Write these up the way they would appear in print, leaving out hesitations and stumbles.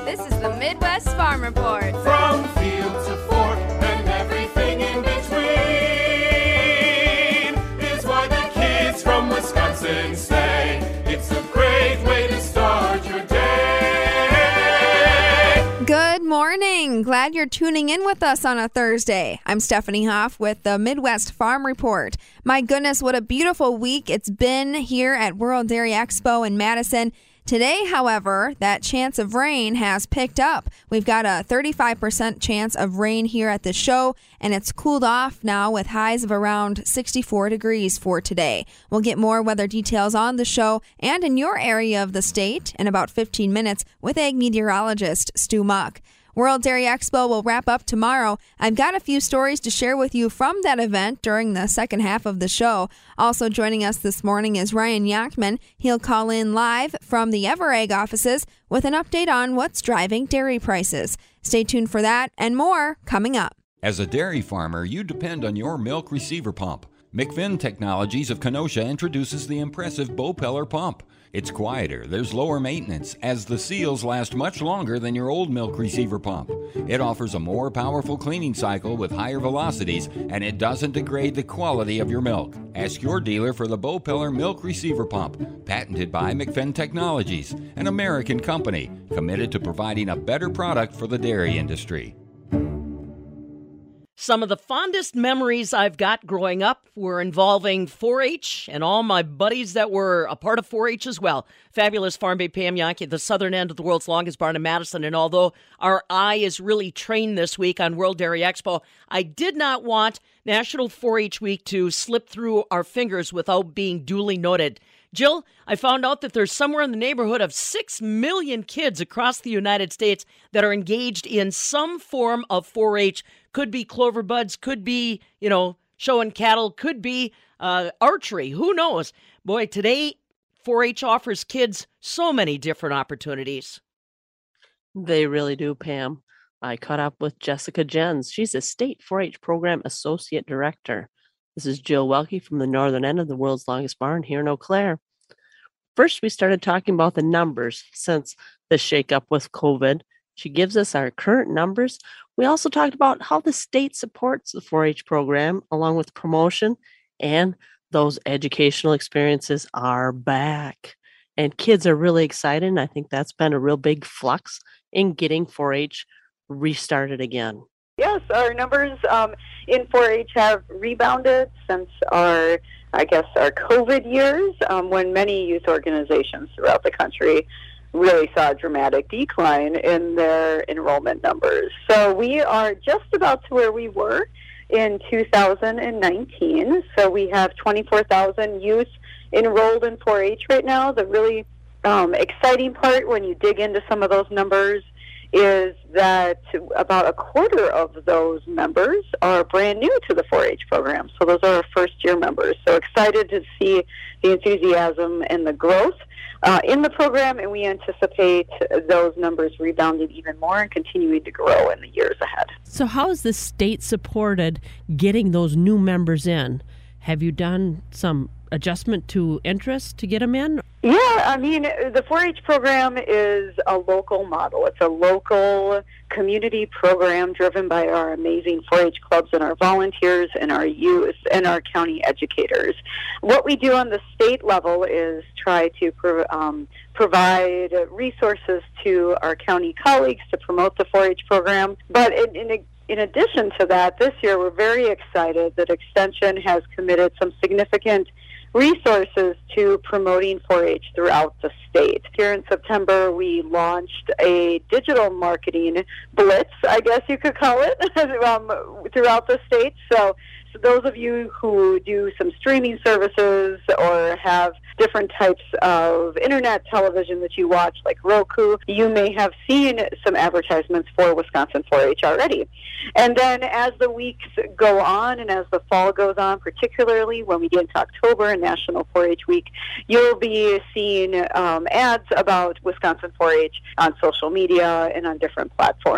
This is the Midwest Farm Report. From field to fork and everything in between is why the kids from Wisconsin say it's a great way to start your day. Good morning. Glad you're tuning in with us on a Thursday. I'm Stephanie Hoff with the Midwest Farm Report. My goodness, what a beautiful week it's been here at World Dairy Expo in Madison. Today, however, that chance of rain has picked up. We've got a 35% chance of rain here at the show, and it's cooled off now with highs of around 64 degrees for today. We'll get more weather details on the show and in your area of the state in about 15 minutes with ag meteorologist Stu Muck. World Dairy Expo will wrap up tomorrow. I've got a few stories to share with you from that event during the second half of the show. Also joining us this morning is Ryan Yachman. He'll call in live from the EverAg offices with an update on what's driving dairy prices. Stay tuned for that and more coming up. As a dairy farmer, you depend on your milk receiver pump. McFinn Technologies of Kenosha introduces the impressive Bow-Peller pump. It's quieter, there's lower maintenance, as the seals last much longer than your old milk receiver pump. It offers a more powerful cleaning cycle with higher velocities, and it doesn't degrade the quality of your milk. Ask your dealer for the Bow-Peller Milk Receiver Pump, patented by McFinn Technologies, an American company committed to providing a better product for the dairy industry. Some of the fondest memories I've got growing up were involving 4-H and all my buddies that were a part of 4-H as well. Fabulous Farm Bay Pam Yankee, the southern end of the world's longest barn in Madison. And although our eye is really trained this week on World Dairy Expo, I did not want National 4-H Week to slip through our fingers without being duly noted. Jill, I found out that there's somewhere in the neighborhood of 6 million kids across the United States that are engaged in some form of 4-H. Could be clover buds, could be, showing cattle, could be archery. Who knows? Boy, today 4-H offers kids so many different opportunities. They really do, Pam. I caught up with Jessica Jens. She's a State 4-H Program Associate Director. This is Jill Welke from the northern end of the world's longest barn here in Eau Claire. First, we started talking about the numbers since the shakeup with COVID. She gives us our current numbers. We also talked about how the state supports the 4-H program along with promotion, and those educational experiences are back. And kids are really excited, and I think that's been a real big flux in getting 4-H restarted again. Yes, our numbers in 4-H have rebounded since our COVID years, when many youth organizations throughout the country really saw a dramatic decline in their enrollment numbers. So we are just about to where we were in 2019. So we have 24,000 youth enrolled in 4-H right now. The really exciting part when you dig into some of those numbers is that about a quarter of those members are brand new to the 4-H program. So those are our first-year members. So excited to see the enthusiasm and the growth in the program, and we anticipate those numbers rebounding even more and continuing to grow in the years ahead. So how is the state supported getting those new members in? Have you done some adjustment to interest to get them in? Yeah, I mean, the 4-H program is a local model. It's a local community program driven by our amazing 4-H clubs and our volunteers and our youth and our county educators. What we do on the state level is try to provide resources to our county colleagues to promote the 4-H program. But in addition to that, this year we're very excited that Extension has committed some significant resources to promoting 4-H throughout the state. Here in September, we launched a digital marketing blitz, I guess you could call it, throughout the state. So those of you who do some streaming services or have different types of internet television that you watch, like Roku, you may have seen some advertisements for Wisconsin 4-H already. And then as the weeks go on and as the fall goes on, particularly when we get into October and National 4-H Week, you'll be seeing ads about Wisconsin 4-H on social media and on different platforms.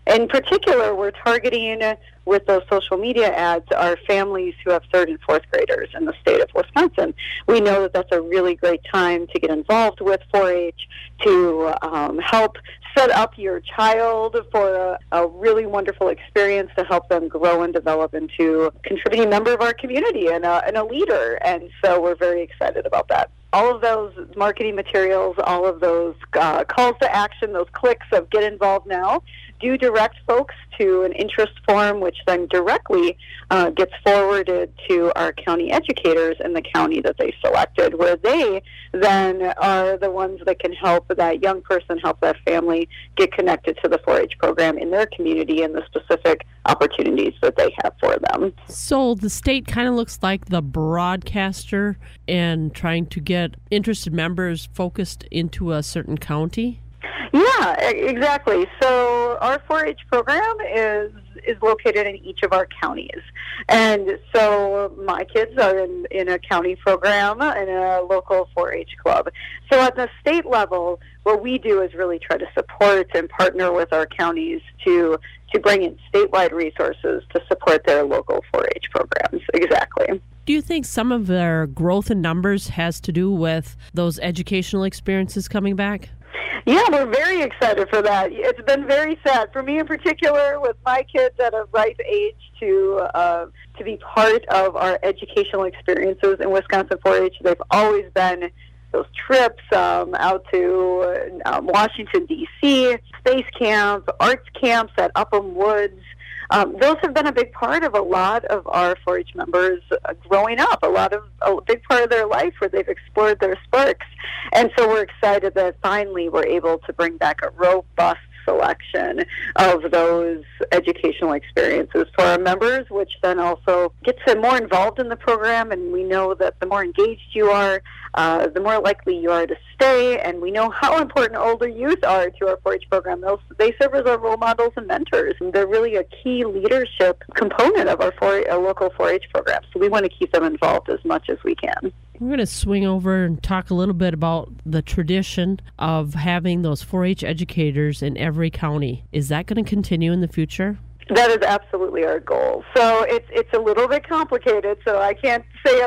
In particular, we're targeting with those social media ads our families who have 3rd and 4th graders in the state of Wisconsin. We know that that's a really great time to get involved with 4-H, to help set up your child for a really wonderful experience to help them grow and develop into a contributing member of our community and a leader. And so we're very excited about that. All of those marketing materials, all of those calls to action, those clicks of get involved now, do direct folks to an interest form, which then directly gets forwarded to our county educators in the county that they selected, where they then are the ones that can help that young person, help that family get connected to the 4-H program in their community and the specific opportunities that they have for them. So the state kind of looks like the broadcaster and trying to get interested members focused into a certain county? Yeah, exactly. So our 4-H program is located in each of our counties. And so my kids are in a county program in a local 4-H club. So at the state level, what we do is really try to support and partner with our counties to bring in statewide resources to support their local 4-H programs. Exactly. Do you think some of their growth in numbers has to do with those educational experiences coming back? Yeah, we're very excited for that. It's been very sad for me in particular, with my kids at a ripe age to be part of our educational experiences in Wisconsin 4-H. They've always been those trips out to Washington, D.C., space camp, arts camps at Upham Woods. Those have been a big part of a lot of our 4-H members growing up, a big part of their life where they've explored their sparks. And so we're excited that finally we're able to bring back a robust selection of those educational experiences for our members, which then also gets them more involved in the program. And we know that the more engaged you are, the more likely you are to stay. And we know how important older youth are to our 4-H program. They serve as our role models and mentors. And they're really a key leadership component of our local 4-H program. So we want to keep them involved as much as we can. We're going to swing over and talk a little bit about the tradition of having those 4-H educators in every county. Is that going to continue in the future? That is absolutely our goal. So it's a little bit complicated, so I can't say,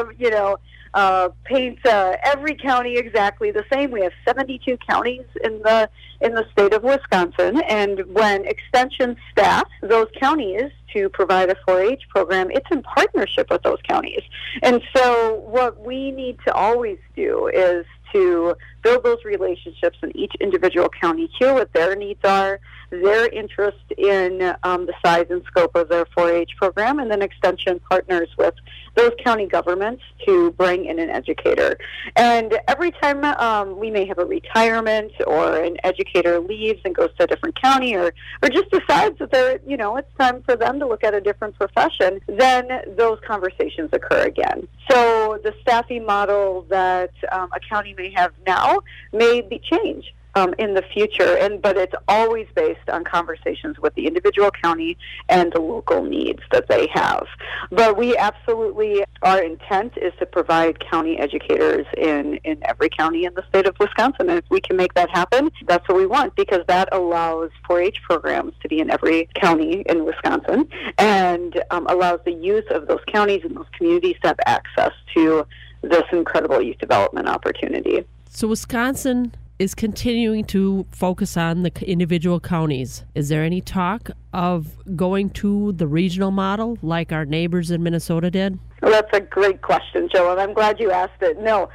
paint every county exactly the same. We have 72 counties in the state of Wisconsin, and when Extension staffs those counties to provide a 4-H program, it's in partnership with those counties. And so what we need to always do is to build those relationships in each individual county, hear what their needs are, their interest in the size and scope of their 4-H program, and then Extension partners with those county governments to bring in an educator. And every time we may have a retirement or an educator leaves and goes to a different county or just decides that it's time for them to look at a different profession, then those conversations occur again. So the staffing model that a county may have now may be changed in the future, but it's always based on conversations with the individual county and the local needs that they have. But we absolutely, our intent is to provide county educators in every county in the state of Wisconsin. And if we can make that happen, that's what we want, because that allows 4-H programs to be in every county in Wisconsin and allows the youth of those counties and those communities to have access to this incredible youth development opportunity. So Wisconsin is continuing to focus on the individual counties. Is there any talk of going to the regional model like our neighbors in Minnesota did? Well, that's a great question, Joe, and I'm glad you asked it. No,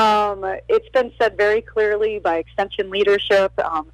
it's been said very clearly by Extension leadership,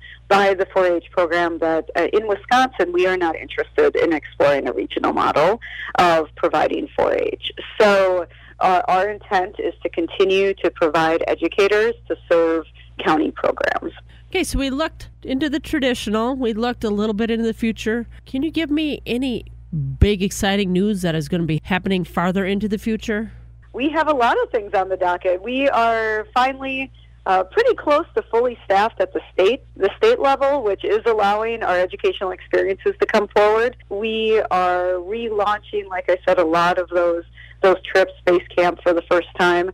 by the 4-H program, that in Wisconsin we are not interested in exploring a regional model of providing 4-H. So our intent is to continue to provide educators to serve county programs. Okay, so we looked into the traditional, we looked a little bit into the future. Can you give me any big exciting news that is going to be happening farther into the future? We have a lot of things on the docket. We are finally pretty close to fully staffed at the state level, which is allowing our educational experiences to come forward. We are relaunching, like I said, a lot of those trips, Space Camp for the first time.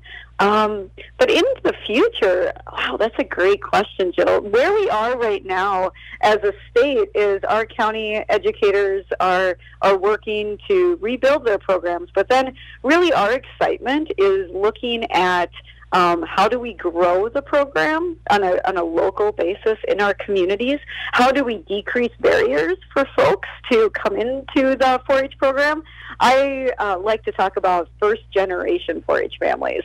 But in the future, wow, that's a great question, Jill. Where we are right now as a state is our county educators are working to rebuild their programs. But then really our excitement is looking at how do we grow the program on a local basis in our communities? How do we decrease barriers for folks to come into the 4-H program? I like to talk about first-generation 4-H families.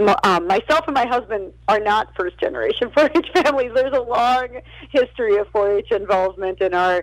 Myself and my husband are not first-generation 4-H families. There's a long history of 4-H involvement in our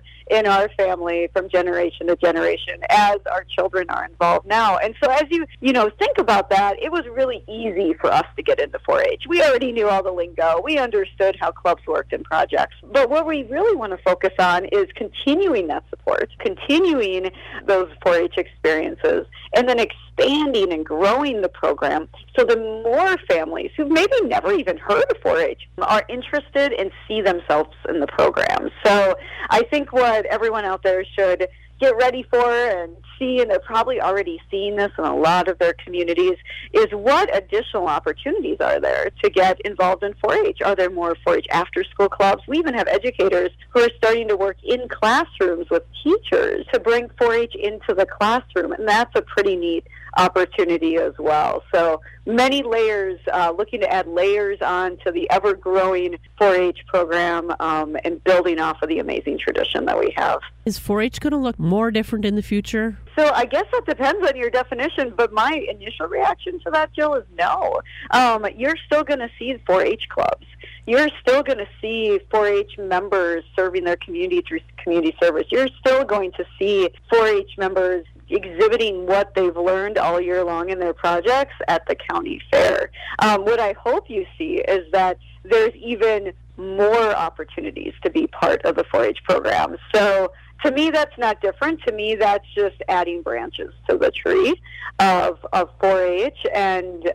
family from generation to generation as our children are involved now. And so as you think about that, it was really easy for us to get into 4-H. We already knew all the lingo. We understood how clubs worked in projects. But what we really want to focus on is continuing that support, continuing those 4-H experiences, and then expanding and growing the program so the more families who maybe never even heard of 4-H are interested and see themselves in the program. So I think what everyone out there should get ready for and see, and they're probably already seeing this in a lot of their communities, is what additional opportunities are there to get involved in 4-H? Are there more 4-H after-school clubs? We even have educators who are starting to work in classrooms with teachers to bring 4-H into the classroom, and that's a pretty neat opportunity as well. So many layers, looking to add layers on to the ever-growing 4-H program and building off of the amazing tradition that we have. Is 4-H going to look more different in the future? So I guess that depends on your definition, but my initial reaction to that, Jill, is no. You're still going to see 4-H clubs. You're still going to see 4-H members serving their community through community service. You're still going to see 4-H members exhibiting what they've learned all year long in their projects at the county fair. What I hope you see is that there's even more opportunities to be part of the 4-H program. So to me, that's not different. To me, that's just adding branches to the tree of 4-H and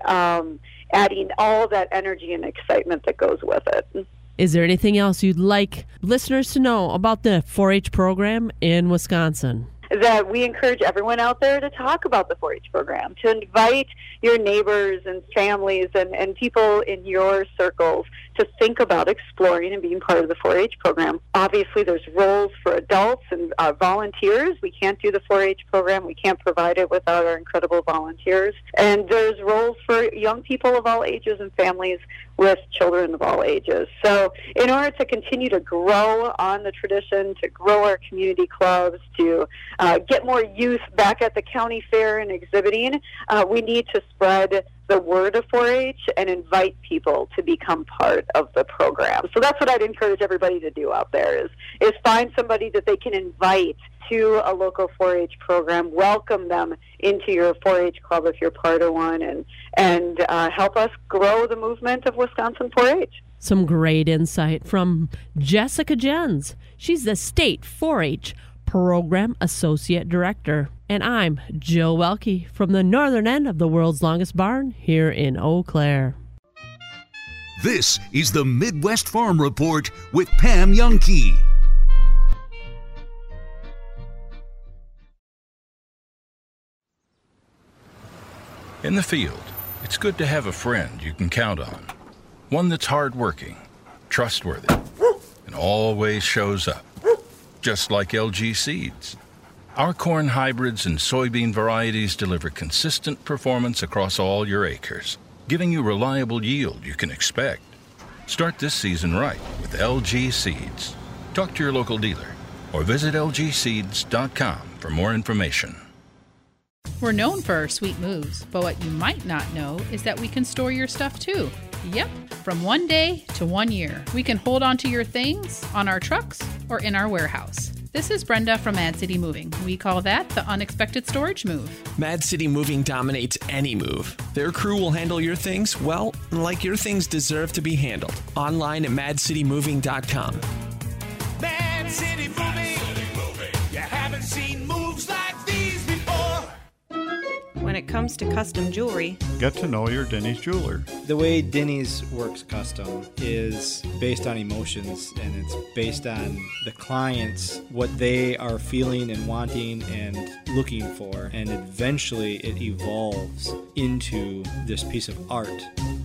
adding all that energy and excitement that goes with it. Is there anything else you'd like listeners to know about the 4-H program in Wisconsin? That we encourage everyone out there to talk about the 4-H program, to invite your neighbors and families and people in your circles to think about exploring and being part of the 4-H program. Obviously, there's roles for adults and volunteers. We can't do the 4-H program. We can't provide it without our incredible volunteers. And there's roles for young people of all ages and families with children of all ages. So in order to continue to grow on the tradition, to grow our community clubs, to get more youth back at the county fair and exhibiting, we need to spread the word of 4-H and invite people to become part of the program. So that's what I'd encourage everybody to do out there is find somebody that they can invite to a local 4-H program, welcome them into your 4-H club if you're part of one, and help us grow the movement of Wisconsin 4-H. Some great insight from Jessica Jens. She's the State 4-H Program Associate Director. And I'm Jill Welke from the northern end of the world's longest barn here in Eau Claire. This is the Midwest Farm Report with Pam Youngkey. In the field, it's good to have a friend you can count on. One that's hardworking, trustworthy, and always shows up. Just like LG Seeds. Our corn hybrids and soybean varieties deliver consistent performance across all your acres, giving you reliable yield you can expect. Start this season right with LG Seeds. Talk to your local dealer or visit lgseeds.com for more information. We're known for our sweet moves, but what you might not know is that we can store your stuff too. Yep, from 1 day to 1 year. We can hold on to your things on our trucks or in our warehouse. This is Brenda from Mad City Moving. We call that the unexpected storage move. Mad City Moving dominates any move. Their crew will handle your things, well, like your things deserve to be handled. Online at madcitymoving.com. Mad City Moving. You haven't seen moves like these before. When it comes to custom jewelry. Get to know your Denny's jeweler. The way Denny's works custom is based on emotions, and it's based on the clients, what they are feeling and wanting and looking for, and eventually it evolves into this piece of art.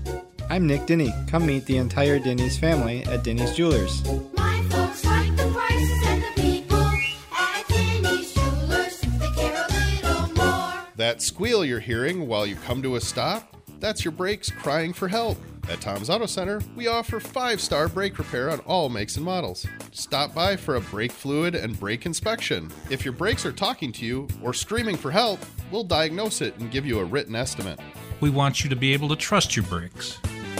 I'm Nick Denny. Come meet the entire Denny's family at Denny's Jewelers. My folks like the prices and the people at Denny's Jewelers. They care a little more. That squeal you're hearing while you come to a stop, that's your brakes crying for help. At Tom's Auto Center, we offer 5-star brake repair on all makes and models. Stop by for a brake fluid and brake inspection. If your brakes are talking to you or screaming for help, we'll diagnose it and give you a written estimate. We want you to be able to trust your brakes.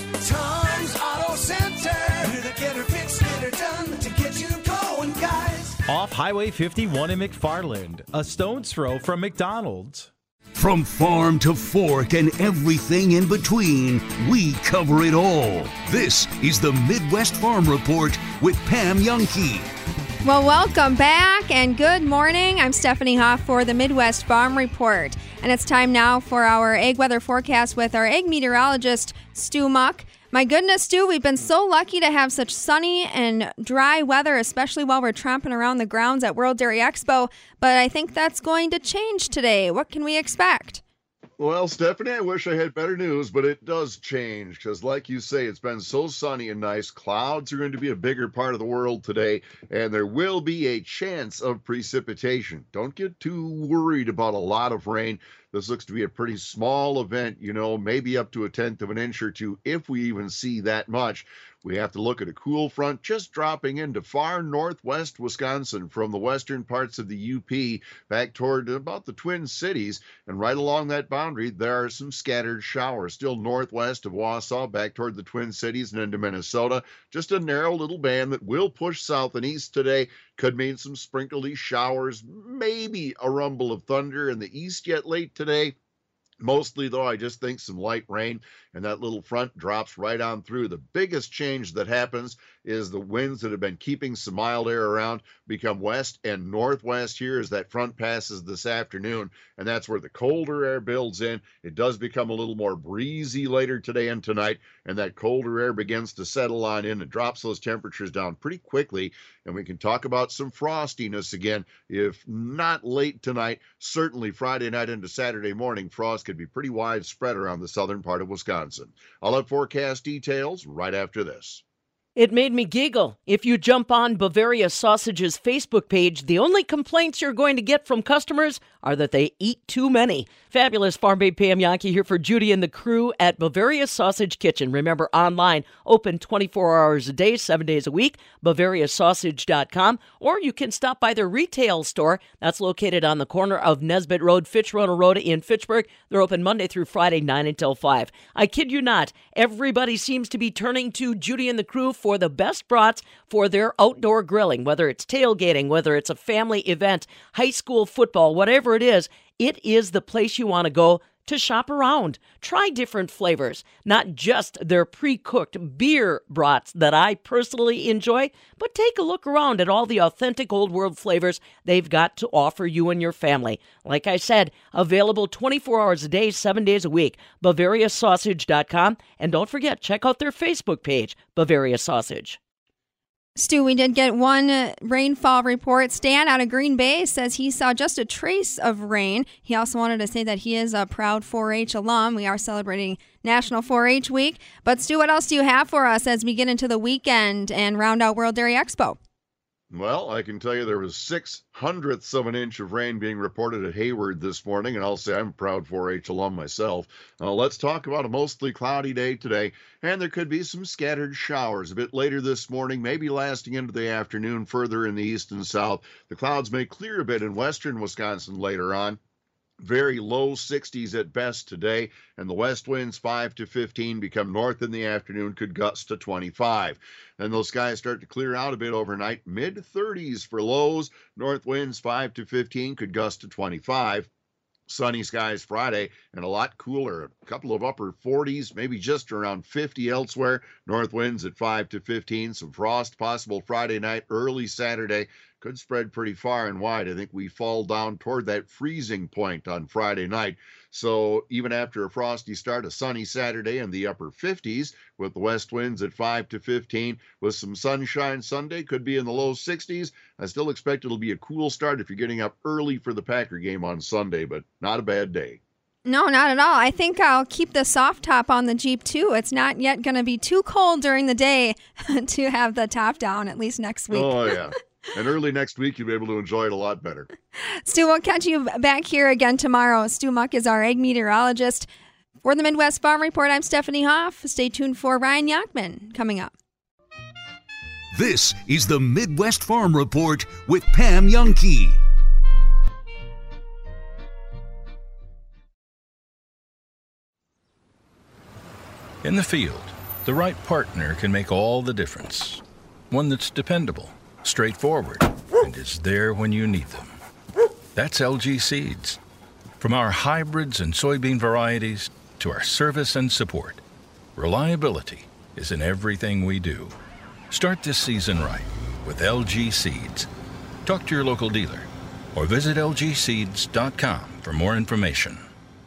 Tom's Auto Center. We're the get her fixed, get her done to get you going, guys. Off Highway 51 in McFarland, a stone's throw from McDonald's. From farm to fork and everything in between, we cover it all. This is the Midwest Farm Report with Pam Jahnke. Well, welcome back and good morning. I'm Stephanie Hoff for the Midwest Farm Report. And it's time now for our egg weather forecast with our egg meteorologist, Stu Muck. My goodness, Stu, we've been so lucky to have such sunny and dry weather, especially while we're tramping around the grounds at World Dairy Expo. But I think that's going to change today. What can we expect? Well, Stephanie, I wish I had better news, but it does change because, like you say, it's been so sunny and nice. Clouds are going to be a bigger part of the world today, and there will be a chance of precipitation. Don't get too worried about a lot of rain. This looks to be a pretty small event, maybe up to 1/10 of an inch or two, if we even see that much. We have to look at a cool front just dropping into far northwest Wisconsin from the western parts of the UP back toward about the Twin Cities. And right along that boundary, there are some scattered showers. Still northwest of Wausau, back toward the Twin Cities and into Minnesota. Just a narrow little band that will push south and east today. Could mean some sprinkly showers, maybe a rumble of thunder in the east yet late today. Mostly, though, I just think some light rain, and that little front drops right on through. The biggest change that happens is the winds that have been keeping some mild air around become west and northwest here as that front passes this afternoon, and that's where the colder air builds in. It does become a little more breezy later today and tonight, and that colder air begins to settle on in and drops those temperatures down pretty quickly, and we can talk about some frostiness again. If not late tonight, certainly Friday night into Saturday morning, frost could be pretty widespread around the southern part of Wisconsin. I'll have forecast details right after this. It made me giggle. If you jump on Bavaria Sausage's Facebook page, the only complaints you're going to get from customers are that they eat too many. Fabulous Farm Babe Pam Jahnke here for Judy and the crew at Bavaria Sausage Kitchen. Remember, online, open 24 hours a day, 7 days a week, BavariaSausage.com, or you can stop by their retail store. That's located on the corner of Nesbitt Road, Fitch-Rona Road in Fitchburg. They're open Monday through Friday, 9 until 5. I kid you not, everybody seems to be turning to Judy and the crew for the best brats for their outdoor grilling, whether it's tailgating, whether it's a family event, high school football, whatever it is the place you want to go to shop around. Try different flavors, not just their pre-cooked beer brats that I personally enjoy, but take a look around at all the authentic old world flavors they've got to offer you and your family. Like I said, available 24 hours a day, 7 days a week. BavariaSausage.com. And don't forget, check out their Facebook page, Bavaria Sausage. Stu, we did get one rainfall report. Stan out of Green Bay says he saw just a trace of rain. He also wanted to say that he is a proud 4-H alum. We are celebrating National 4-H Week. But Stu, what else do you have for us as we get into the weekend and round out World Dairy Expo? Well, I can tell you there was 0.06 of an inch of rain being reported at Hayward this morning, and I'll say I'm a proud 4-H alum myself. Let's talk about a mostly cloudy day today, and there could be some scattered showers a bit later this morning, maybe lasting into the afternoon further in the east and south. The clouds may clear a bit in western Wisconsin later on. Very low 60s at best today, and the west winds 5 to 15 become north in the afternoon, could gust to 25. Then those skies start to clear out a bit overnight, mid-30s for lows, north winds 5 to 15 could gust to 25. Sunny skies Friday and a lot cooler, a couple of upper 40s, maybe just around 50 elsewhere. North winds at 5 to 15, some frost possible Friday night, early Saturday. could spread pretty far and wide. I think we fall down toward that freezing point on Friday night. So even after a frosty start, a sunny Saturday in the upper 50s with the west winds at 5 to 15 with some sunshine. Sunday could be in the low 60s. I still expect it'll be a cool start if you're getting up early for the Packer game on Sunday, but not a bad day. No, not at all. I think I'll keep the soft top on the Jeep too. It's not yet going to be too cold during the day to have the top down, at least next week. Oh, yeah. And early next week, you'll be able to enjoy it a lot better. Stu, we'll catch you back here again tomorrow. Stu Muck is our egg meteorologist. For the Midwest Farm Report, I'm Stephanie Hoff. Stay tuned for Ryan Yachman coming up. This is the Midwest Farm Report with Pam Youngkey. In the field, the right partner can make all the difference. One that's dependable, straightforward, and is there when you need them. That's LG Seeds. From our hybrids and soybean varieties to our service and support, reliability is in everything we do. Start this season right with LG Seeds. Talk to your local dealer or visit lgseeds.com for more information.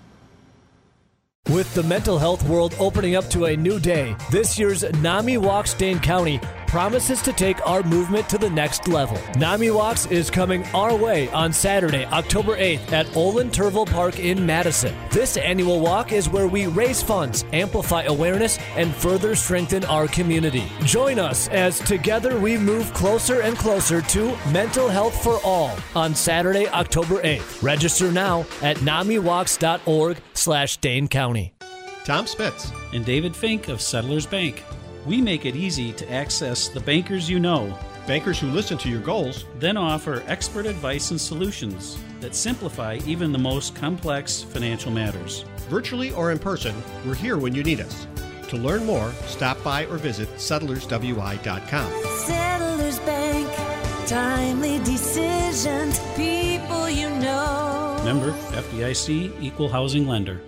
With the mental health world opening up to a new day, this year's NAMI Walks Dane County promises to take our movement to the next level. NAMI Walks is coming our way on Saturday, October 8th at Olin Turville Park in Madison. This annual walk is where we raise funds, amplify awareness, and further strengthen our community. Join us as together we move closer and closer to mental health for all on Saturday, October 8th. Register now at namiwalks.org/Dane County. Tom Spitz and David Fink of Settlers Bank. We make it easy to access the bankers you know. Bankers who listen to your goals. Then offer expert advice and solutions that simplify even the most complex financial matters. Virtually or in person, we're here when you need us. To learn more, stop by or visit settlerswi.com. Settlers Bank, timely decisions, people you know. Member FDIC, Equal Housing Lender.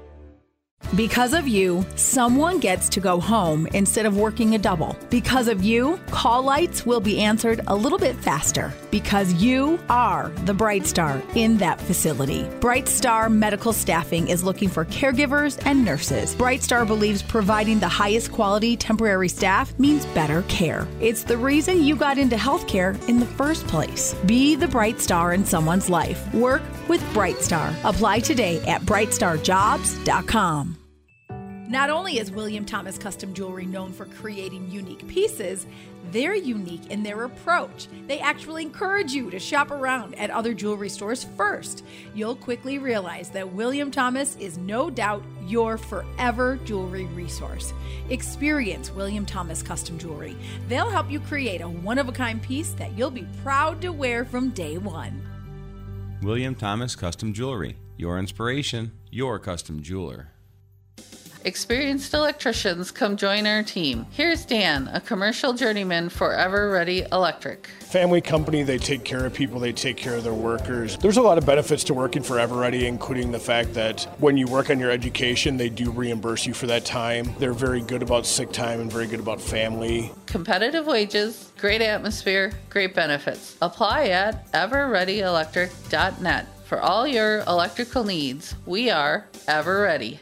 Because of you, someone gets to go home instead of working a double. Because of you, call lights will be answered a little bit faster. Because you are the Bright Star in that facility. Bright Star Medical Staffing is looking for caregivers and nurses. Bright Star believes providing the highest quality temporary staff means better care. It's the reason you got into healthcare in the first place. Be the Bright Star in someone's life. Work with Bright Star. Apply today at brightstarjobs.com. Not only is William Thomas Custom Jewelry known for creating unique pieces, they're unique in their approach. They actually encourage you to shop around at other jewelry stores first. You'll quickly realize that William Thomas is no doubt your forever jewelry resource. Experience William Thomas Custom Jewelry. They'll help you create a one-of-a-kind piece that you'll be proud to wear from day one. William Thomas Custom Jewelry. Your inspiration, your custom jeweler. Experienced electricians, come join our team. Here's Dan, a commercial journeyman for Ever Ready Electric. Family company, they take care of people, they take care of their workers. There's a lot of benefits to working for Ever Ready, including the fact that when you work on your education, they do reimburse you for that time. They're very good about sick time and very good about family. Competitive wages, great atmosphere, great benefits. Apply at everreadyelectric.net. For all your electrical needs, we are Ever Ready.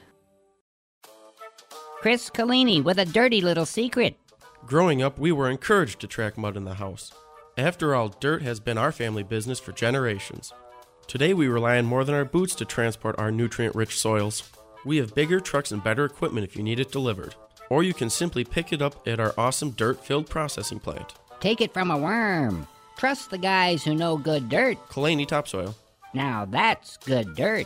Chris Collini with a dirty little secret. Growing up, we were encouraged to track mud in the house. After all, dirt has been our family business for generations. Today, we rely on more than our boots to transport our nutrient-rich soils. We have bigger trucks and better equipment if you need it delivered. Or you can simply pick it up at our awesome dirt-filled processing plant. Take it from a worm. Trust the guys who know good dirt. Collini Topsoil. Now that's good dirt.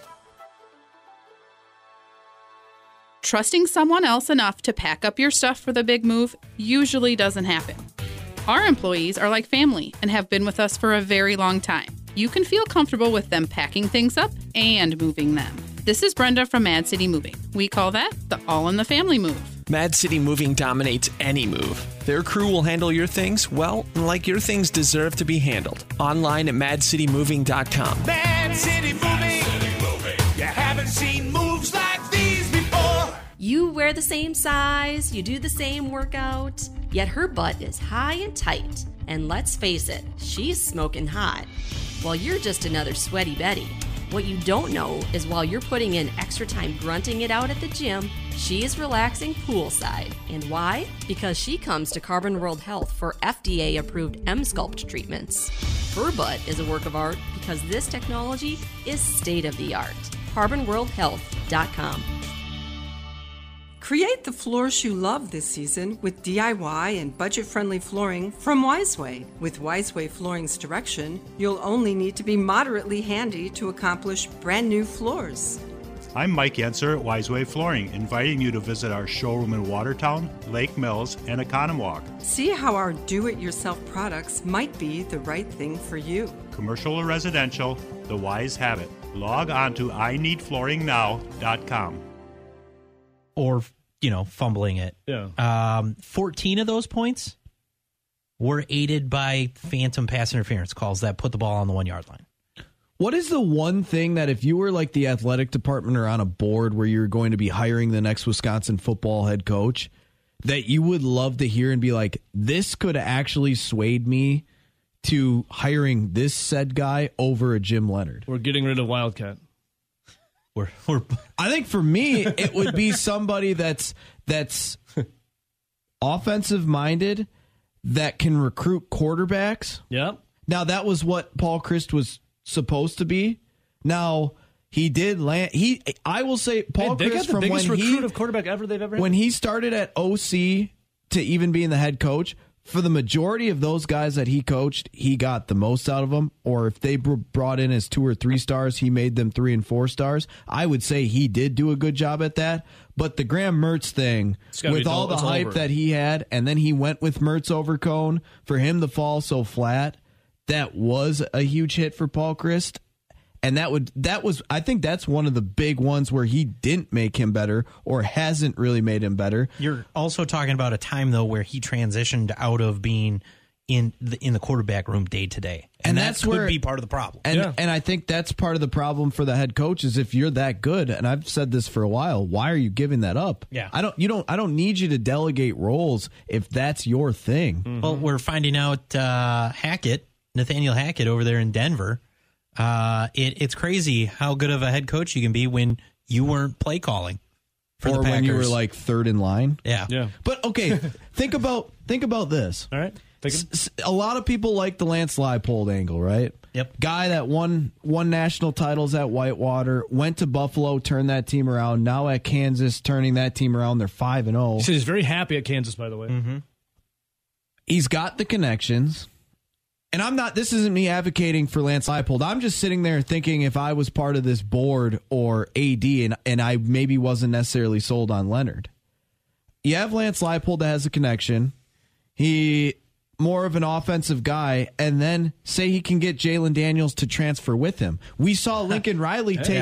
Trusting someone else enough to pack up your stuff for the big move usually doesn't happen. Our employees are like family and have been with us for a very long time. You can feel comfortable with them packing things up and moving them. This is Brenda from Mad City Moving. We call that the all-in-the-family move. Mad City Moving dominates any move. Their crew will handle your things, well, like your things deserve to be handled. Online at madcitymoving.com. Mad City Moving. You haven't seen moves like these before. You wear the same size, you do the same workout, yet her butt is high and tight. And let's face it, she's smoking hot. While you're just another sweaty Betty. What you don't know is while you're putting in extra time grunting it out at the gym, she is relaxing poolside. And why? Because she comes to Carbon World Health for FDA-approved M-Sculpt treatments. Her butt is a work of art because this technology is state-of-the-art. CarbonWorldHealth.com. Create the floors you love this season with DIY and budget-friendly flooring from Wiseway. With Wiseway Flooring's direction, you'll only need to be moderately handy to accomplish brand new floors. I'm Mike Yenser at Wiseway Flooring, inviting you to visit our showroom in Watertown, Lake Mills, and Economwalk. See how our do-it-yourself products might be the right thing for you. Commercial or residential, the Wise have it. Log on to ineedflooringnow.com. Or, fumbling it. Yeah. 14 of those points were aided by phantom pass interference calls that put the ball on the 1 yard line. What is the one thing that if you were like the athletic department or on a board where you're going to be hiring the next Wisconsin football head coach that you would love to hear and be like, this could actually swayed me to hiring this said guy over a Jim Leonhard? We're getting rid of Wildcat. I think for me, it would be somebody that's offensive minded, that can recruit quarterbacks. Yep. Now that was what Paul Chryst was supposed to be. Now he did land. I will say Paul they Chryst got the from biggest when recruit of quarterback ever they've ever had. when he started at OC to even being the head coach. For the majority of those guys that he coached, he got the most out of them. Or if they brought in as 2 or 3 stars, he made them 3 and 4 stars. I would say he did do a good job at that. But the Graham Mertz thing, with all the hype that he had, and then he went with Mertz over Cone, for him to fall so flat, that was a huge hit for Paul Chryst. And I think that's one of the big ones where he didn't make him better or hasn't really made him better. You're also talking about a time, though, where he transitioned out of being in the quarterback room day to day. And that could be part of the problem. And I think that's part of the problem for the head coach is if you're that good, and I've said this for a while, why are you giving that up? Yeah. I don't need you to delegate roles if that's your thing. Mm-hmm. Well, we're finding out Nathaniel Hackett over there in Denver. It's crazy how good of a head coach you can be when you weren't play calling for the Packers. When you were like third in line. Yeah. But okay, think about this. All right. A lot of people like the Lance Leipold angle, right? Yep. Guy that won national titles at Whitewater, went to Buffalo, turned that team around. Now at Kansas, turning that team around. They're 5-0. He said he's very happy at Kansas, by the way. Mm-hmm. He's got the connections. And this isn't me advocating for Lance Leipold. I'm just sitting there thinking if I was part of this board or AD and I maybe wasn't necessarily sold on Leonhard. You have Lance Leipold that has a connection. He more of an offensive guy, and then say he can get Jalen Daniels to transfer with him. We saw Lincoln Riley take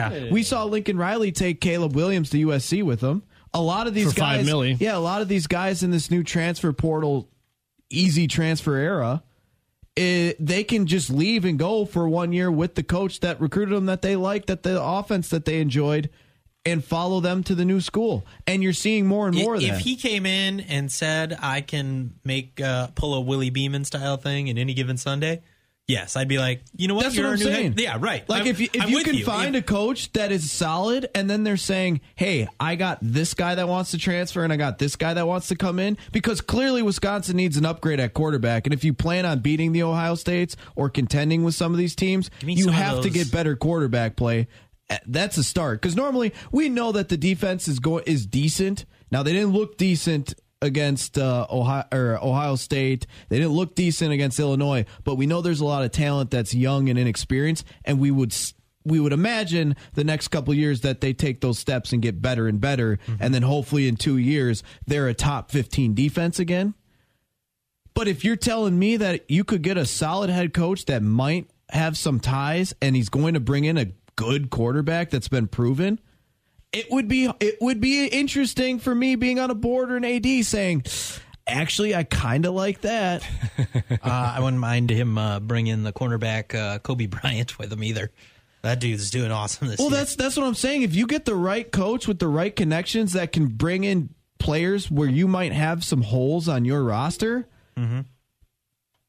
Caleb Williams to USC with him. A lot of these for guys, $5 million. a lot of these guys in this new transfer portal, easy transfer era. They can just leave and go for 1 year with the coach that recruited them, that they liked, that the offense that they enjoyed, and follow them to the new school. And you're seeing more and more of that. If he came in and said, I can pull a Willie Beeman style thing in any given Sunday, yes, I'd be like, you know what? That's what I'm saying. Yeah, right. Like if you can find a coach that is solid, and then they're saying, hey, I got this guy that wants to transfer, and I got this guy that wants to come in, because clearly Wisconsin needs an upgrade at quarterback. And if you plan on beating the Ohio States or contending with some of these teams, you have to get better quarterback play. That's a start, because normally we know that the defense is decent. Now they didn't look decent against Ohio State. They didn't look decent against Illinois, but we know there's a lot of talent that's young and inexperienced, and we would imagine the next couple of years that they take those steps and get better and better, and then hopefully in 2 years they're a top 15 defense again. But if you're telling me that you could get a solid head coach that might have some ties and he's going to bring in a good quarterback that's been proven, it would be interesting for me being on a board or an AD saying, actually, I kind of like that. I wouldn't mind him bringing the cornerback Kobe Bryant with him either. That dude's doing awesome this year. Well, that's what I'm saying. If you get the right coach with the right connections that can bring in players where you might have some holes on your roster,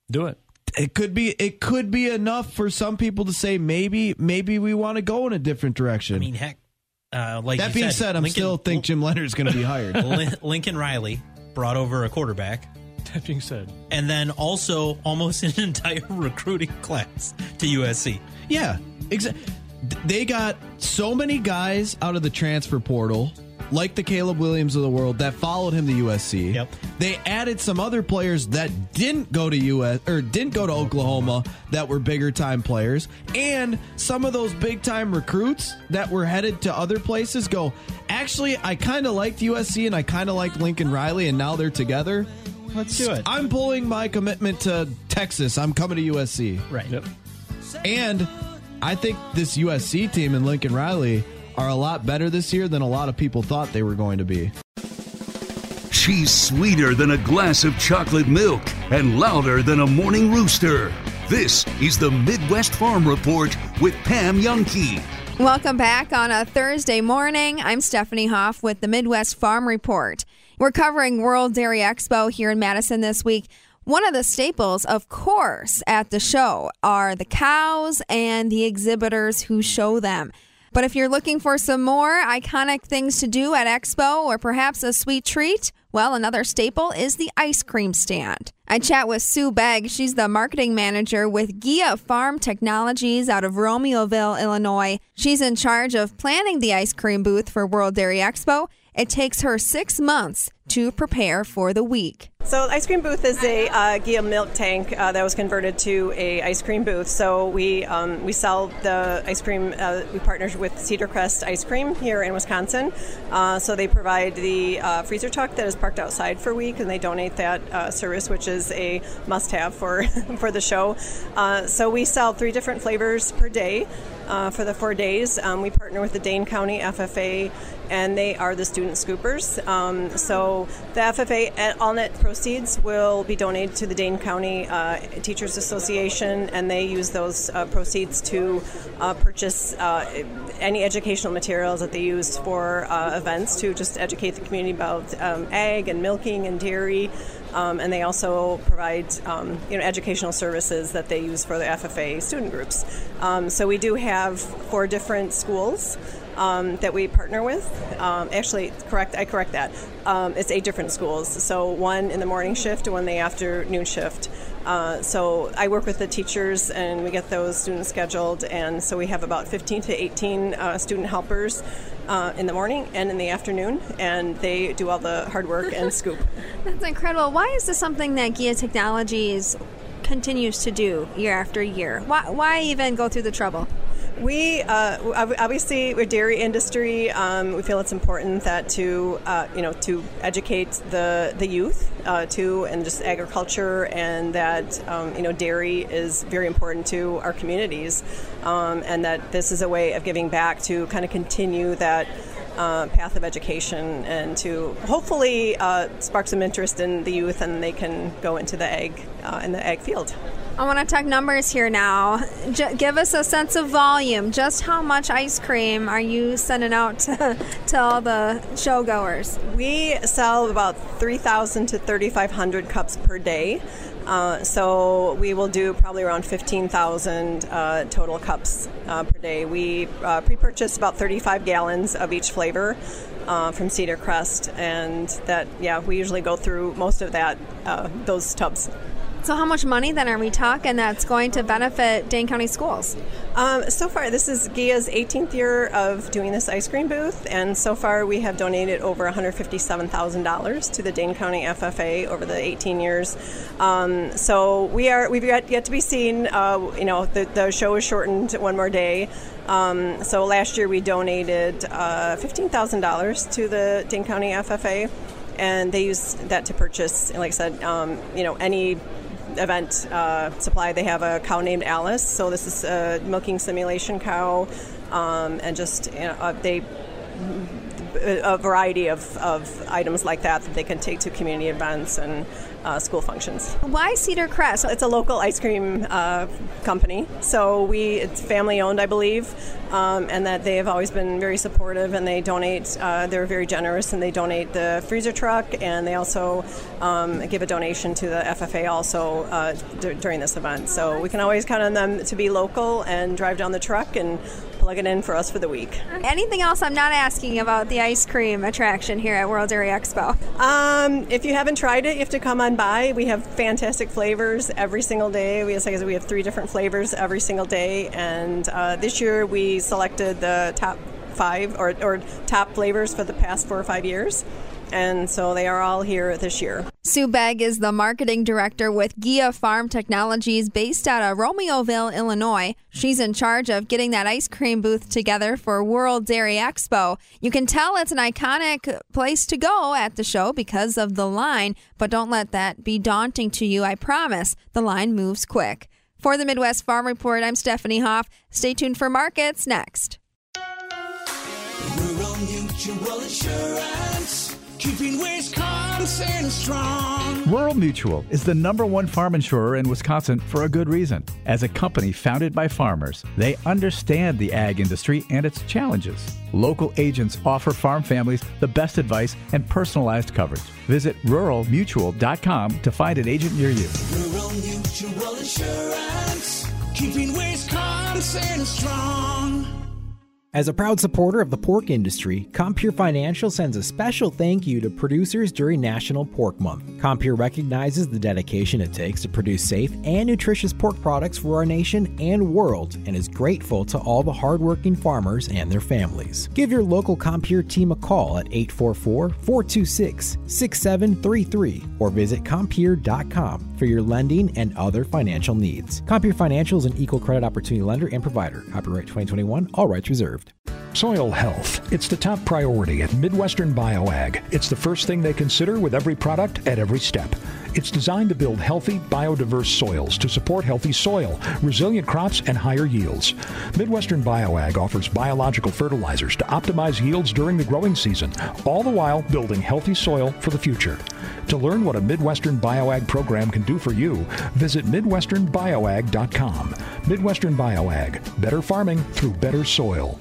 Do it. It could be enough for some people to say maybe we want to go in a different direction. I mean, heck, like that being said, I still think Jim Leonard's going to be hired. Lincoln Riley brought over a quarterback. That being said, and then also almost an entire recruiting class to USC. Yeah, exactly. They got so many guys out of the transfer portal, like the Caleb Williams of the world, that followed him to USC. Yep. They added some other players that didn't go to Oklahoma that were bigger time players, and some of those big time recruits that were headed to other places go, actually, I kind of liked USC and I kind of liked Lincoln Riley, and now they're together. Let's do it. I'm pulling my commitment to Texas. I'm coming to USC. Right. Yep. And I think this USC team and Lincoln Riley are a lot better this year than a lot of people thought they were going to be. She's sweeter than a glass of chocolate milk and louder than a morning rooster. This is the Midwest Farm Report with Pam Youngkey. Welcome back on a Thursday morning. I'm Stephanie Hoff with the Midwest Farm Report. We're covering World Dairy Expo here in Madison this week. One of the staples, of course, at the show are the cows and the exhibitors who show them. But if you're looking for some more iconic things to do at Expo or perhaps a sweet treat, well, another staple is the ice cream stand. I chat with Sue Begg. She's the marketing manager with Gia Farm Technologies out of Romeoville, Illinois. She's in charge of planning the ice cream booth for World Dairy Expo. It takes her 6 months to prepare for the week. So the ice cream booth is a Gia milk tank that was converted to a ice cream booth. So we sell the ice cream. We partner with Cedar Crest Ice Cream here in Wisconsin. So they provide the freezer truck that is parked outside for a week, and they donate that service, which is a must-have for for the show. So we sell 3 different flavors per day. For the 4 days, we partner with the Dane County FFA, and they are the student scoopers. So the FFA, all net proceeds will be donated to the Dane County Teachers Association, and they use those proceeds to purchase any educational materials that they use for events to just educate the community about ag and milking and dairy. And they also provide educational services that they use for the FFA student groups. So we do have 4 different schools that we partner with. Actually, I correct that. It's 8 different schools. So 1 in the morning shift and 1 in the afternoon shift. So I work with the teachers, and we get those students scheduled. And so we have about 15 to 18 student helpers in the morning and in the afternoon, and they do all the hard work and scoop. That's incredible. Why is this something that Gia Technologies continues to do year after year? Why even go through the trouble? We obviously, we're dairy industry. We feel it's important that to educate the youth and just agriculture, and that dairy is very important to our communities, and that this is a way of giving back to kind of continue that path of education, and to hopefully spark some interest in the youth, and they can go into the ag field. I want to talk numbers here now. Give us a sense of volume. Just how much ice cream are you sending out to all the showgoers? We sell about 3,000 to 3,500 cups per day. So we will do probably around 15,000 total cups per day. We pre-purchase about 35 gallons of each flavor from Cedar Crest, and we usually go through most of those tubs. So how much money then are we talking that's going to benefit Dane County schools? So far, this is Gia's 18th year of doing this ice cream booth, and so far we have donated over $157,000 to the Dane County FFA over the 18 years. So we've yet to be seen. The show is shortened one more day. So last year we donated $15,000 to the Dane County FFA, and they use that to purchase, like I said, any event supply. They have a cow named Alice, so this is a milking simulation cow, and just a variety of items like that they can take to community events, and school functions. Why Cedar Crest? It's a local ice cream company, so it's family owned, I believe, and that they have always been very supportive, and they donate. They're very generous, and they donate the freezer truck, and they also give a donation to the FFA also during this event. So we can always count on them to be local and drive down the truck and plug it in for us for the week. Anything else I'm not asking about the ice cream attraction here at World Dairy Expo? If you haven't tried it, you have to come on by. We have fantastic flavors every single day. We have 3 different flavors every single day, and this year we selected the top 5 or top flavors for the past 4 or 5 years. And so they are all here this year. Sue Begg is the marketing director with Gia Farm Technologies based out of Romeoville, Illinois. She's in charge of getting that ice cream booth together for World Dairy Expo. You can tell it's an iconic place to go at the show because of the line, but don't let that be daunting to you. I promise the line moves quick. For the Midwest Farm Report, I'm Stephanie Hoff. Stay tuned for markets next. Rural Mutual Insurance, keeping Wisconsin strong. Rural Mutual is the #1 farm insurer in Wisconsin for a good reason. As a company founded by farmers, they understand the ag industry and its challenges. Local agents offer farm families the best advice and personalized coverage. Visit ruralmutual.com to find an agent near you. Rural Mutual Insurance, keeping Wisconsin strong. As a proud supporter of the pork industry, Compure Financial sends a special thank you to producers during National Pork Month. Compure recognizes the dedication it takes to produce safe and nutritious pork products for our nation and world, and is grateful to all the hardworking farmers and their families. Give your local Compure team a call at 844-426-6733 or visit Compure.com for your lending and other financial needs. Compure Financial is an equal credit opportunity lender and provider. Copyright 2021, all rights reserved. Soil health. It's the top priority at Midwestern BioAg. It's the first thing they consider with every product at every step. It's designed to build healthy, biodiverse soils to support healthy soil, resilient crops, and higher yields. Midwestern BioAg offers biological fertilizers to optimize yields during the growing season, all the while building healthy soil for the future. To learn what a Midwestern BioAg program can do for you, visit MidwesternBioAg.com. Midwestern BioAg. Better farming through better soil.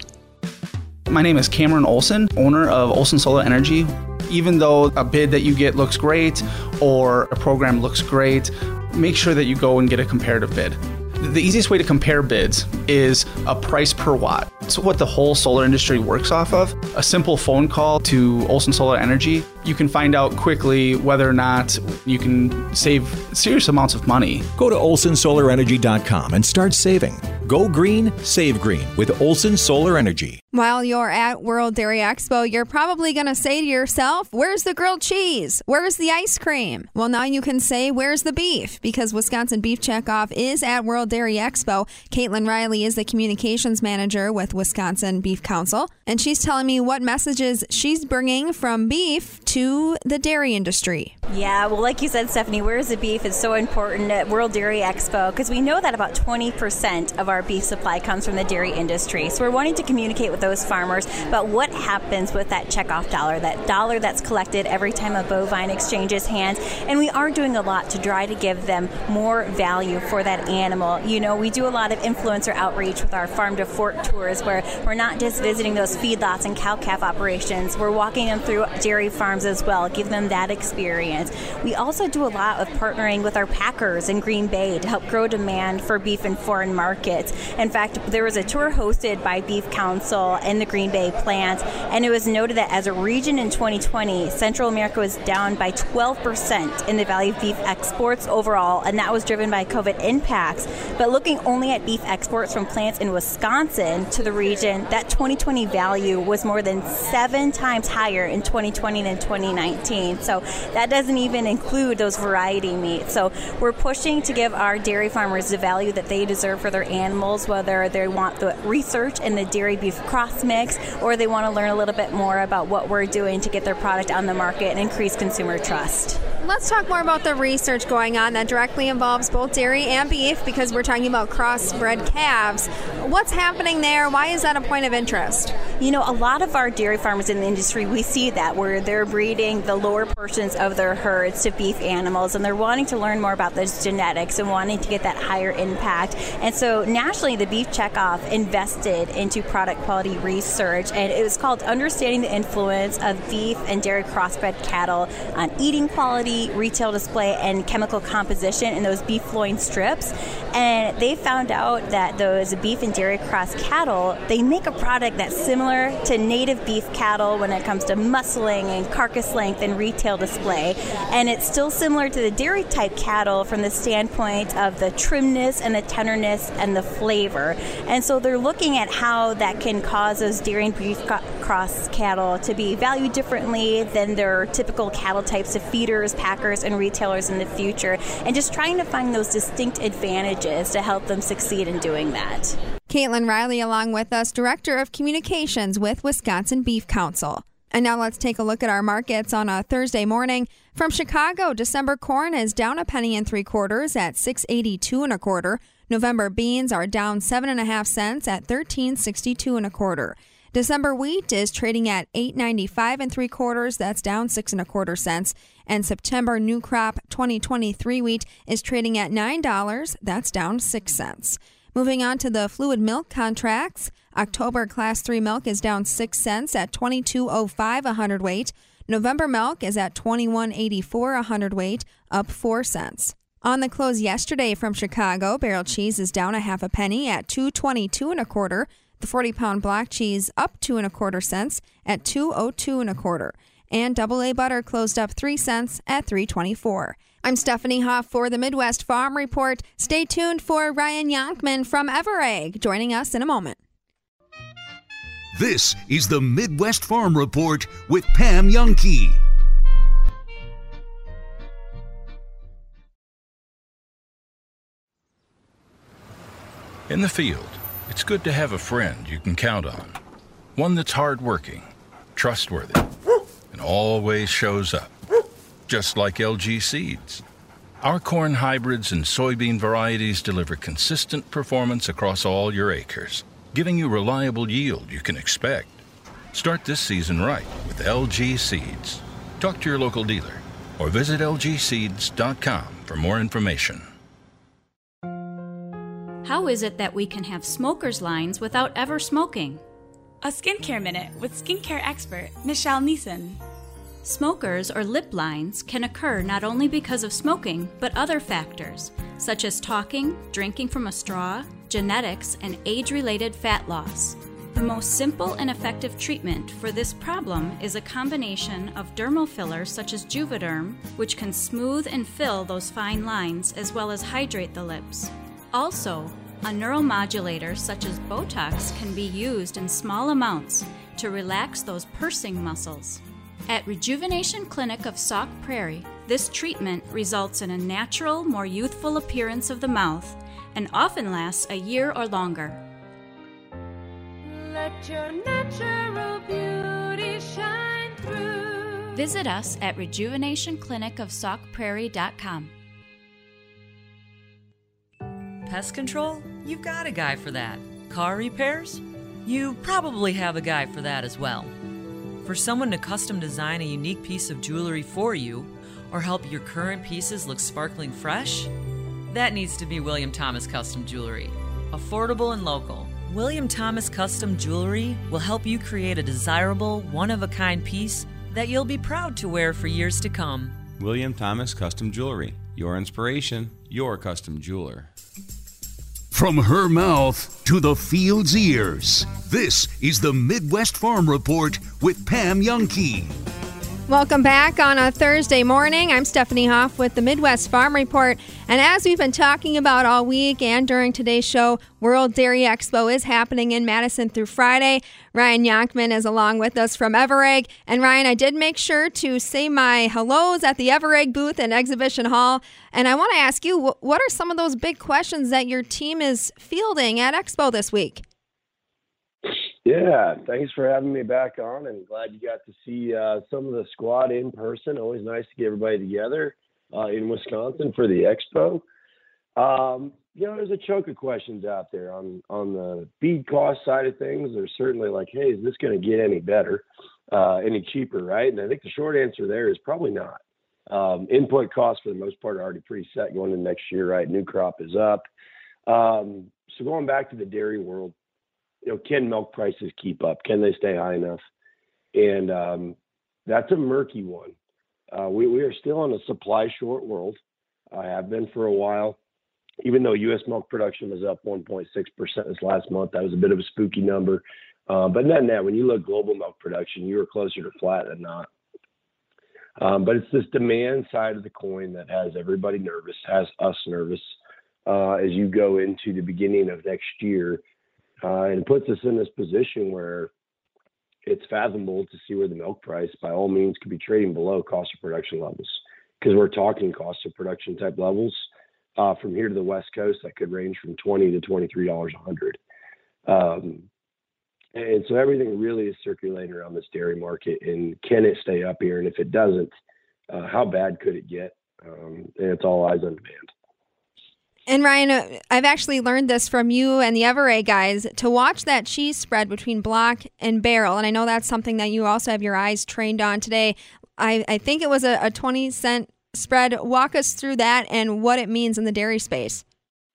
My name is Cameron Olson, owner of Olson Solar Energy. Even though a bid that you get looks great or a program looks great, make sure that you go and get a comparative bid. The easiest way to compare bids is a price per watt. It's what the whole solar industry works off of. A simple phone call to Olson Solar Energy, you can find out quickly whether or not you can save serious amounts of money. Go to olsonsolarenergy.com and start saving. Go green, save green with Olson Solar Energy. While you're at World Dairy Expo, you're probably going to say to yourself, where's the grilled cheese? Where's the ice cream? Well, now you can say, where's the beef? Because Wisconsin Beef Checkoff is at World Dairy Expo. Caitlin Riley is the communications manager with Wisconsin Beef Council, and she's telling me what messages she's bringing from beef to the dairy industry. Yeah, well, like you said, Stephanie, where's the beef is so important at World Dairy Expo because we know that about 20% of our beef supply comes from the dairy industry. So we're wanting to communicate with those farmers about what happens with that checkoff dollar, that dollar that's collected every time a bovine exchanges hands. And we are doing a lot to try to give them more value for that animal. You know, we do a lot of influencer outreach with our farm to fork tours where we're not just visiting those feedlots and cow-calf operations. We're walking them through dairy farms as well, give them that experience. We also do a lot of partnering with our packers in Green Bay to help grow demand for beef in foreign markets. In fact, there was a tour hosted by Beef Council in the Green Bay plant, and it was noted that as a region in 2020, Central America was down by 12% in the value of beef exports overall, and that was driven by COVID impacts. But looking only at beef exports from plants in Wisconsin to the region, that 2020 value was more than 7 times higher in 2020 than 2019. So that doesn't even include those variety meats. So we're pushing to give our dairy farmers the value that they deserve for their animals, whether they want the research in the dairy beef cross mix or they want to learn a little bit more about what we're doing to get their product on the market and increase consumer trust. Let's talk more about the research going on that directly involves both dairy and beef because we're talking about crossbred calves. What's happening there? Why is that a point of interest? You know, a lot of our dairy farmers in the industry, we see that where they're breeding the lower portions of their herds to beef animals, and they're wanting to learn more about those genetics and wanting to get that higher impact. And so nationally, the Beef Checkoff invested into product quality research, and it was called Understanding the Influence of Beef and Dairy Crossbred Cattle on Eating Quality, Retail Display, and Chemical Composition in those beef loin strips. And they found out that those beef and dairy cross cattle, they make a product that's similar to native beef cattle when it comes to muscling and carcass length and retail display. And it's still similar to the dairy type cattle from the standpoint of the trimness and the tenderness and the flavor. And so they're looking at how that can cause those dairy and beef cross cattle to be valued differently than their typical cattle types to feeders, packers, and retailers in the future, and just trying to find those distinct advantages to help them succeed in doing that. Caitlin Riley along with us, Director of Communications with Wisconsin Beef Council. And now let's take a look at our markets on a Thursday morning. From Chicago, December corn is down 1 3/4 at $6.82 1/4. November beans are down 7.5 cents at $13.62 1/4. December wheat is trading at $8.95 3/4. That's down 6 1/4 cents. And September new crop 2023 wheat is trading at $9. That's down 6 cents. Moving on to the fluid milk contracts. October Class 3 milk is down 6 cents at $22.05 a hundredweight. November milk is at $21.84 a hundredweight, up 4 cents. On the close yesterday from Chicago, barrel cheese is down 0.5 penny at $2.22 1/4. The 40-pound block cheese up 2 1/4 cents at $2.02 1/4. And AA butter closed up 3 cents at $3.24. I'm Stephanie Hoff for the Midwest Farm Report. Stay tuned for Ryan Yonkman from Everegg joining us in a moment. This is the Midwest Farm Report with Pam Youngkey. In the field, it's good to have a friend you can count on. One that's hardworking, trustworthy, and always shows up. Just like LG Seeds. Our corn hybrids and soybean varieties deliver consistent performance across all your acres, giving you reliable yield you can expect. Start this season right with LG Seeds. Talk to your local dealer or visit lgseeds.com for more information. How is it that we can have smokers' lines without ever smoking? A skincare minute with skincare expert Michelle Neeson. Smokers or lip lines can occur not only because of smoking, but other factors, such as talking, drinking from a straw, genetics, and age-related fat loss. The most simple and effective treatment for this problem is a combination of dermal fillers such as Juvederm, which can smooth and fill those fine lines as well as hydrate the lips. Also, a neuromodulator such as Botox can be used in small amounts to relax those pursing muscles. At Rejuvenation Clinic of Sauk Prairie, this treatment results in a natural, more youthful appearance of the mouth and often lasts a year or longer. Let your natural beauty shine through. Visit us at rejuvenationclinicofsaukprairie.com. Pest control? You've got a guy for that. Car repairs? You probably have a guy for that as well. For someone to custom design a unique piece of jewelry for you or help your current pieces look sparkling fresh? That needs to be William Thomas Custom Jewelry. Affordable and local. William Thomas Custom Jewelry will help you create a desirable, one-of-a-kind piece that you'll be proud to wear for years to come. William Thomas Custom Jewelry. Your inspiration, your custom jeweler. From her mouth to the field's ears, this is the Midwest Farm Report with Pam Youngkey. Welcome back on a Thursday morning. I'm Stephanie Hoff with the Midwest Farm Report. And as we've been talking about all week and during today's show, World Dairy Expo is happening in Madison through Friday. Ryan Yonkman is along with us from Everegg. And Ryan, I did make sure to say my hellos at the Everegg booth and exhibition hall. And I want to ask you, what are some of those big questions that your team is fielding at Expo this week? Yeah, thanks for having me back on, and glad you got to see some of the squad in person. Always nice to get everybody together in Wisconsin for the Expo. there's a chunk of questions out there on the feed cost side of things. There's certainly like, hey, is this going to get any better, any cheaper, right? And I think the short answer there is probably not. Input costs for the most part are already pretty set going into next year, right? New crop is up. So going back to the dairy world, can milk prices keep up? Can they stay high enough? And that's a murky one. We are still in a supply short world. I have been for a while. Even though U.S. milk production was up 1.6% this last month, that was a bit of a spooky number. But net, when you look global milk production, you were closer to flat than not. But it's this demand side of the coin that has everybody nervous, has us nervous as you go into the beginning of next year. And it puts us in this position where it's fathomable to see where the milk price, by all means, could be trading below cost of production levels, because we're talking cost of production type levels. From here to the West Coast, that could range from $20 to $23 a hundred. And so everything really is circulating around this dairy market, and can it stay up here? And if it doesn't, how bad could it get? And it's all eyes on demand. And Ryan, I've actually learned this from you and the Everay guys, to watch that cheese spread between block and barrel. And I know that's something that you also have your eyes trained on today. I think it was a 20-cent spread. Walk us through that and what it means in the dairy space.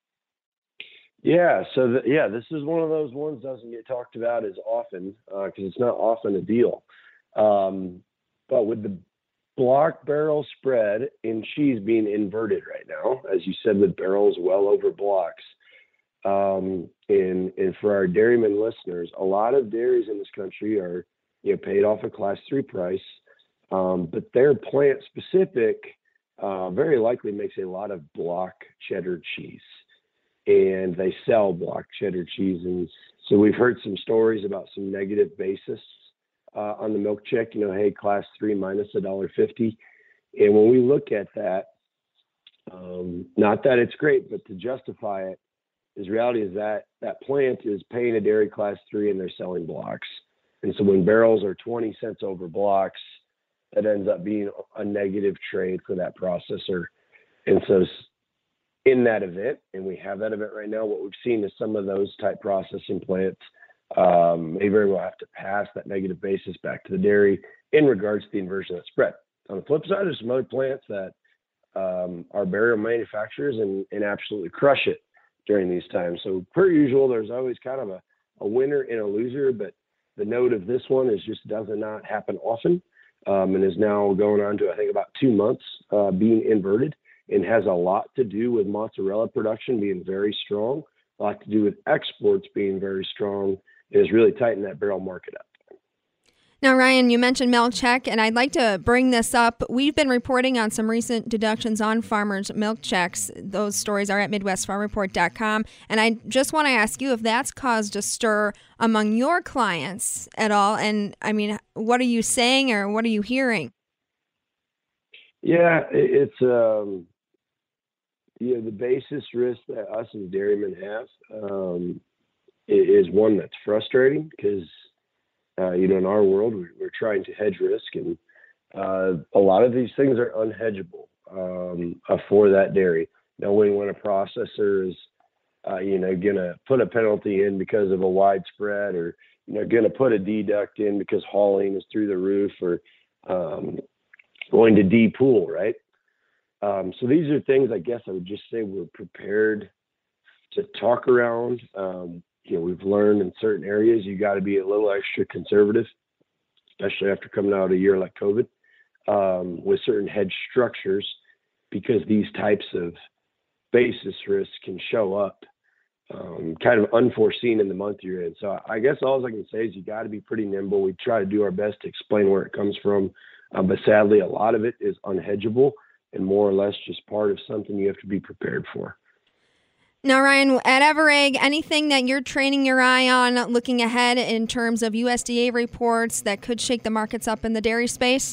Yeah, so this is one of those ones that doesn't get talked about as often because it's not often a deal. But with the block barrel spread in cheese being inverted right now, as you said, with barrels well over blocks, and for our dairyman listeners, a lot of dairies in this country are paid off a Class 3 price, but their plant specific very likely makes a lot of block cheddar cheese, and they sell block cheddar cheese. And so we've heard some stories about some negative basis on the milk check, hey, Class 3 minus $1.50. And when we look at that, not that it's great, but to justify it, the reality is that plant is paying a dairy Class 3 and they're selling blocks. And so when barrels are 20 cents over blocks, that ends up being a negative trade for that processor. And so in that event, and we have that event right now, what we've seen is some of those type processing plants may very well have to pass that negative basis back to the dairy in regards to the inversion of that spread. On the flip side, there's some other plants that are barrel manufacturers and absolutely crush it during these times. So per usual, there's always kind of a winner and a loser, but the note of this one is just does not happen often. And is now going on to, I think, about 2 months being inverted, and has a lot to do with mozzarella production being very strong, a lot to do with exports being very strong. It has really tightened that barrel market up. Now, Ryan, you mentioned milk check, and I'd like to bring this up. We've been reporting on some recent deductions on farmers' milk checks. Those stories are at MidwestFarmReport.com. And I just want to ask you if that's caused a stir among your clients at all. And, I mean, what are you saying or what are you hearing? Yeah, it's the basis risk that us as dairymen have is one that's frustrating because, in our world, we're trying to hedge risk, and a lot of these things are unhedgeable for that dairy. Knowing when a processor is, going to put a penalty in because of a widespread, or going to put a deduct in because hauling is through the roof, or going to depool, right? So these are things I guess I would just say we're prepared to talk around. We've learned in certain areas you got to be a little extra conservative, especially after coming out of a year like COVID, with certain hedge structures, because these types of basis risks can show up kind of unforeseen in the month you're in. So I guess all I can say is you got to be pretty nimble. We try to do our best to explain where it comes from, but sadly, a lot of it is unhedgeable and more or less just part of something you have to be prepared for. Now, Ryan, at Everegg, anything that you're training your eye on looking ahead in terms of USDA reports that could shake the markets up in the dairy space?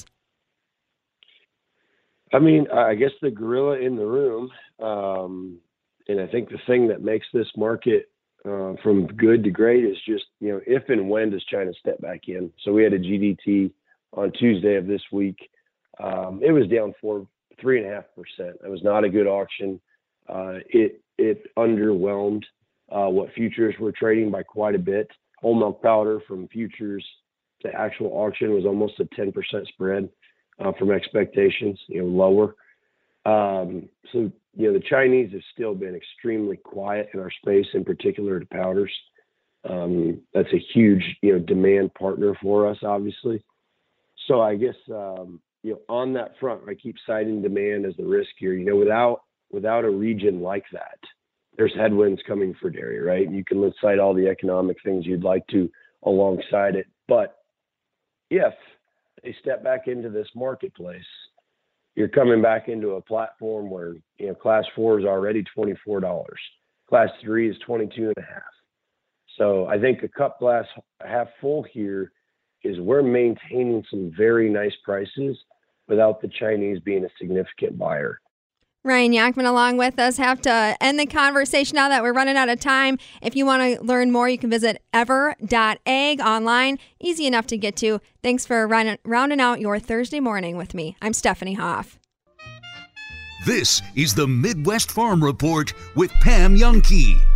I mean, I guess the gorilla in the room, and I think the thing that makes this market from good to great is just, if and when does China step back in? So we had a GDT on Tuesday of this week. It was down 3.5%. It was not a good auction. It it underwhelmed what futures were trading by quite a bit. Whole milk powder from futures to actual auction was almost a 10% spread from expectations, lower. So, the Chinese have still been extremely quiet in our space, in particular to powders. That's a huge, demand partner for us, obviously. So I guess, on that front, I keep citing demand as the risk here. Without a region like that, there's headwinds coming for dairy, right? You can cite all the economic things you'd like to alongside it. But if they step back into this marketplace, you're coming back into a platform where, class 4 is already $24. Class 3 is $22.50. So I think a cup glass half full here is we're maintaining some very nice prices without the Chinese being a significant buyer. Ryan Yankman along with us. Have to end the conversation now that we're running out of time. If you want to learn more, you can visit ever.ag online. Easy enough to get to. Thanks for rounding out your Thursday morning with me. I'm Stephanie Hoff. This is the Midwest Farm Report with Pam Youngkey.